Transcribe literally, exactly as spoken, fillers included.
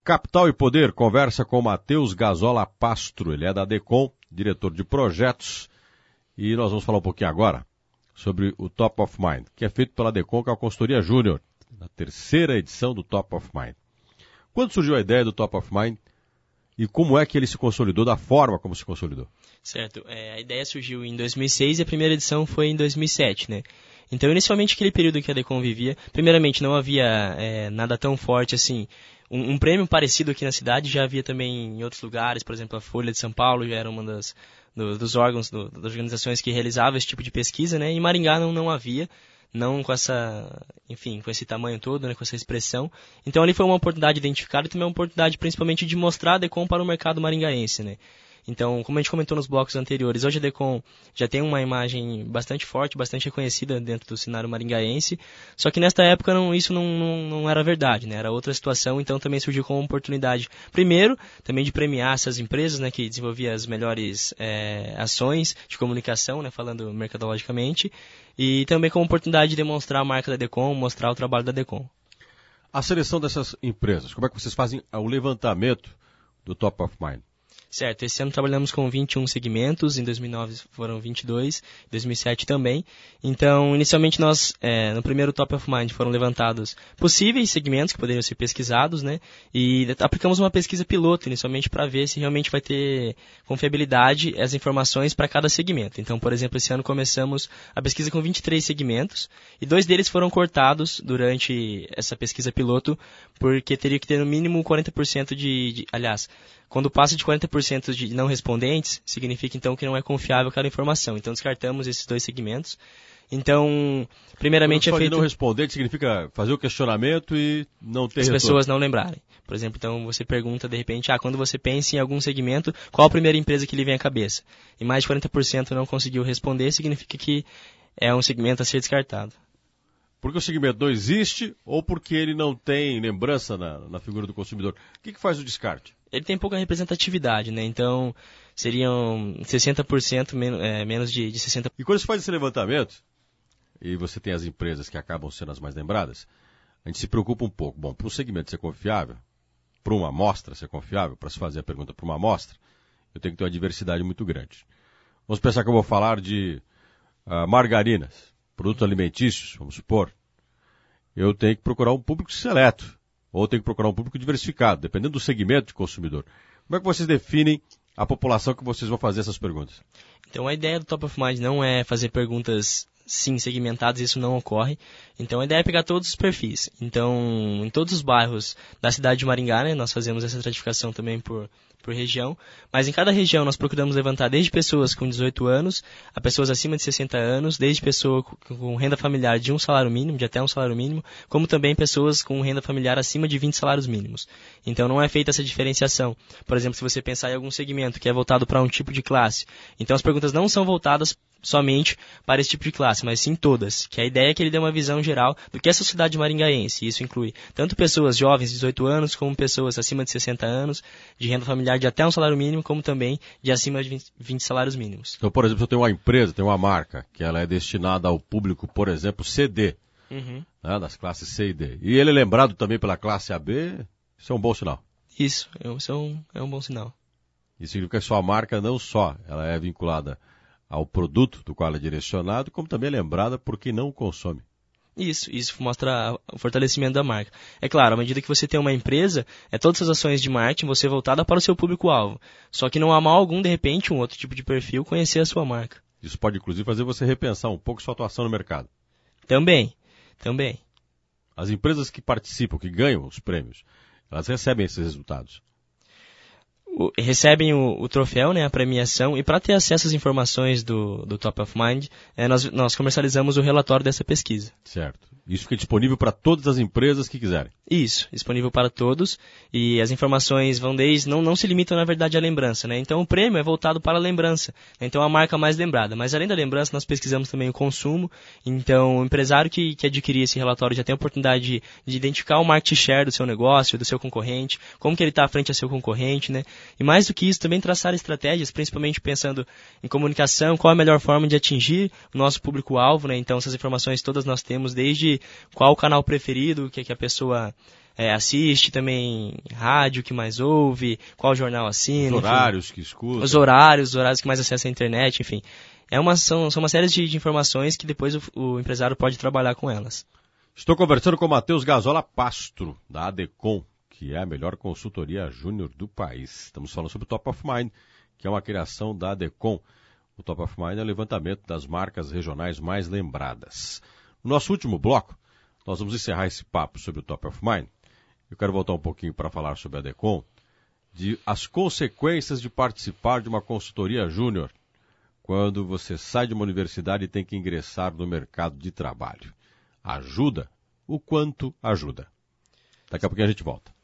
Capital e Poder conversa com Matheus Gazola Pastro, ele é da Decom, diretor de projetos, e nós vamos falar um pouquinho agora sobre o Top of Mind, que é feito pela Decom, que é a consultoria júnior, na terceira edição do Top of Mind. Quando surgiu a ideia do Top of Mind e como é que ele se consolidou, da forma como se consolidou? Certo, é, a ideia surgiu em dois mil e seis e a primeira edição foi em dois mil e sete, né? Então, inicialmente, aquele período que a Decom vivia, primeiramente, não havia é, nada tão forte assim. Um, um prêmio parecido aqui na cidade já havia também em outros lugares, por exemplo, a Folha de São Paulo já era uma das, do, dos órgãos, do, das organizações que realizava esse tipo de pesquisa, né? Em Maringá não, não havia, não com essa, enfim, com esse tamanho todo, né? Com essa expressão. Então, ali foi uma oportunidade identificada e também uma oportunidade, principalmente, de mostrar a Decom para o mercado maringaense, né? Então, como a gente comentou nos blocos anteriores, hoje a Decom já tem uma imagem bastante forte, bastante reconhecida dentro do cenário maringaense, só que nesta época não, isso não, não, não era verdade, né? Era outra situação, então também surgiu como oportunidade, primeiro, também de premiar essas empresas, né, que desenvolviam as melhores é, ações de comunicação, né, falando mercadologicamente, e também como oportunidade de demonstrar a marca da Decom, mostrar o trabalho da Decom. A seleção dessas empresas, como é que vocês fazem o levantamento do Top of Mind? Certo, esse ano trabalhamos com vinte e um segmentos, em dois mil e nove foram vinte e dois, em dois mil e sete também. Então, inicialmente nós, é, no primeiro Top of Mind, foram levantados possíveis segmentos que poderiam ser pesquisados, né? E aplicamos uma pesquisa piloto, inicialmente, para ver se realmente vai ter confiabilidade as informações para cada segmento. Então, por exemplo, esse ano começamos a pesquisa com vinte e três segmentos, e dois deles foram cortados durante essa pesquisa piloto, porque teria que ter no mínimo quarenta por cento de, de aliás, quando passa de quarenta por cento de não respondentes, significa então que não é confiável aquela informação. Então descartamos esses dois segmentos. Então, primeiramente Quando é feito... não respondente significa fazer o questionamento e não ter As retorno. pessoas não lembrarem. Por exemplo, então você pergunta de repente, ah, quando você pensa em algum segmento, qual a primeira empresa que lhe vem à cabeça? E mais de quarenta por cento não conseguiu responder, significa que é um segmento a ser descartado. Porque o segmento não existe ou porque ele não tem lembrança na, na figura do consumidor? O que, que faz o descarte? Ele tem pouca representatividade, né? Então, seriam sessenta por cento men- é, menos de, de sessenta por cento. E quando você faz esse levantamento, e você tem as empresas que acabam sendo as mais lembradas, a gente se preocupa um pouco. Bom, para um segmento ser confiável, para uma amostra ser confiável, para se fazer a pergunta para uma amostra, eu tenho que ter uma diversidade muito grande. Vamos pensar que eu vou falar de uh, margarinas, produtos alimentícios, vamos supor. Eu tenho que procurar um público seleto, ou tenho que procurar um público diversificado, dependendo do segmento de consumidor. Como é que vocês definem a população que vocês vão fazer essas perguntas? Então, a ideia do Top of Mind não é fazer perguntas, sim, segmentadas, isso não ocorre. Então, a ideia é pegar todos os perfis. Então, em todos os bairros da cidade de Maringá, né, nós fazemos essa estratificação também por, por região, mas em cada região nós procuramos levantar desde pessoas com dezoito anos a pessoas acima de sessenta anos, desde pessoa com renda familiar de um salário mínimo, de até um salário mínimo, como também pessoas com renda familiar acima de vinte salários mínimos. Então não é feita essa diferenciação. Por exemplo, se você pensar em algum segmento que é voltado para um tipo de classe, então as perguntas não são voltadas somente para esse tipo de classe, mas sim todas, que a ideia é que ele dê uma visão geral do que é a sociedade maringaense. Isso inclui tanto pessoas jovens de dezoito anos, como pessoas acima de sessenta anos, de renda familiar de até um salário mínimo, como também de acima de vinte salários mínimos. Então, por exemplo, se eu tenho uma empresa, tenho uma marca, que ela é destinada ao público, por exemplo, C D, Uhum. né, das classes C e D, e ele é lembrado também pela classe A B, isso é um bom sinal. Isso, isso é um, é um bom sinal. Isso significa que a sua marca não só ela é vinculada ao produto do qual ela é direcionado, como também é lembrada por quem não o consome. Isso, isso mostra o fortalecimento da marca. É claro, à medida que você tem uma empresa, é todas as ações de marketing você voltada para o seu público-alvo. Só que não há mal algum, de repente, um outro tipo de perfil conhecer a sua marca. Isso pode, inclusive, fazer você repensar um pouco sua atuação no mercado. Também, também. As empresas que participam, que ganham os prêmios, elas recebem esses resultados. O, recebem o, o troféu, né, a premiação, e para ter acesso às informações do, do Top of Mind, é, nós, nós comercializamos o relatório dessa pesquisa. Certo. Isso fica disponível para todas as empresas que quiserem. Isso, disponível para todos, e as informações vão desde, não, não se limitam na verdade à lembrança, né? Então o prêmio é voltado para a lembrança, né? Então a marca mais lembrada, mas além da lembrança nós pesquisamos também o consumo, então o empresário que, que adquirir esse relatório já tem a oportunidade de, de identificar o market share do seu negócio, do seu concorrente, como que ele está à frente ao seu concorrente, né? E mais do que isso, também traçar estratégias, principalmente pensando em comunicação, qual a melhor forma de atingir o nosso público-alvo, né? Então essas informações todas nós temos, desde qual o canal preferido que, que a pessoa é, assiste também rádio que mais ouve, qual jornal assina. Os enfim. horários que escuta. Os horários, os horários que mais acessa a internet, enfim. É uma, são, são uma série de, de informações que depois o, o empresário pode trabalhar com elas. Estou conversando com o Matheus Gazola Pastro, da Adecom, que é a melhor consultoria júnior do país. Estamos falando sobre o Top of Mind, que é uma criação da Adecom. O Top of Mind é o levantamento das marcas regionais mais lembradas. No nosso último bloco, nós vamos encerrar esse papo sobre o Top of Mind. Eu quero voltar um pouquinho para falar sobre a Adecom, de as consequências de participar de uma consultoria júnior quando você sai de uma universidade e tem que ingressar no mercado de trabalho. Ajuda? O quanto ajuda? Daqui a pouquinho a gente volta.